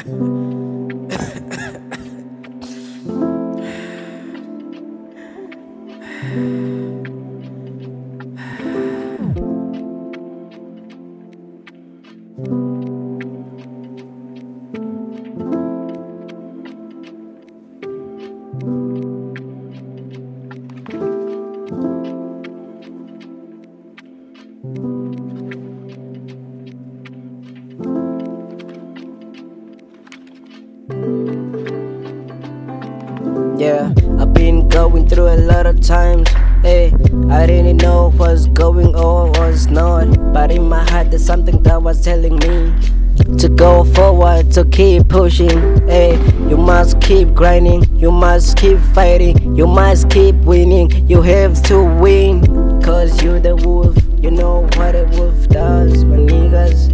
Yeah, I've been going through a lot of times. Hey, I didn't know what's going on, what's not. But in my heart, there's something that was telling me to go forward, to keep pushing. Hey, you must keep grinding, you must keep fighting, you must keep winning. You have to win, cause you're the wolf. You know what a wolf does, my niggas.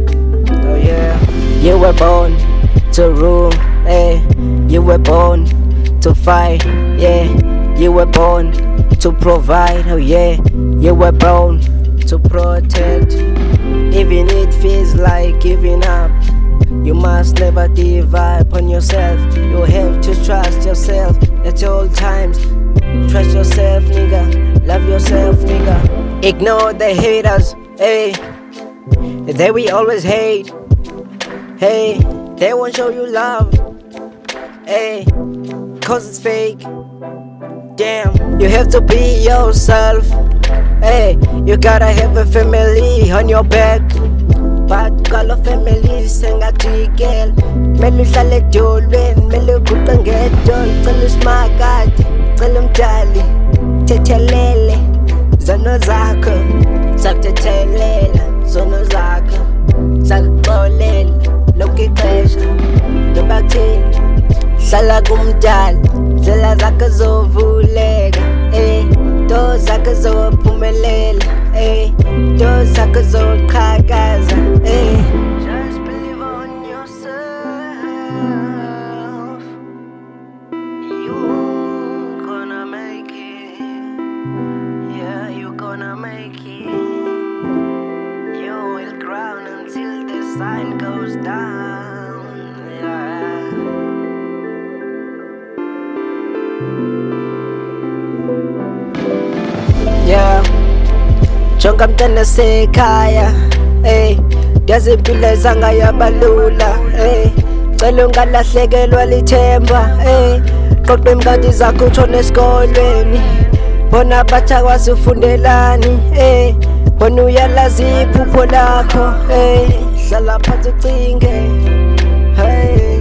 Oh yeah, you were born to rule. Hey, you were born to fight, yeah. You were born to provide, oh yeah. You were born to protect. Even it feels like giving up, you must never give up on yourself. You have to trust yourself at all times. Trust yourself, nigga. Love yourself, nigga. Ignore the haters, hey. They will always hate, hey. They won't show you love, hey, cause it's fake. Damn, you have to be yourself. Hey, you gotta have a family on your back. But call of family sengajikela. Mele uhlale edolweni, mele uguqe ngedolo. Cela usimakade, cela umdali, thethelele zono zakho, sakuthethelela zono zakho, sakuxolela lonke ixesha. Noba kuthini, hlala kumdali, ndlela zakho zovuleka, do zakho zophumelela, do zakho zoqhakaza. Just believe on yourself, you gonna make it. Yeah, you gonna make it. You will ground until the sun goes down. Yeah. Yeah, jonga mntana sekhaya, hey, yazi impilo zanga yabalula, hey, cela ungalahlekelwa lithemba, hey, qoqa imkhathi zakho utshone esikolweni, bona bathi akwazi ufundelani, hey, bona uyalazi iphupho lakho, hey, hlala phansi ucinge, hey.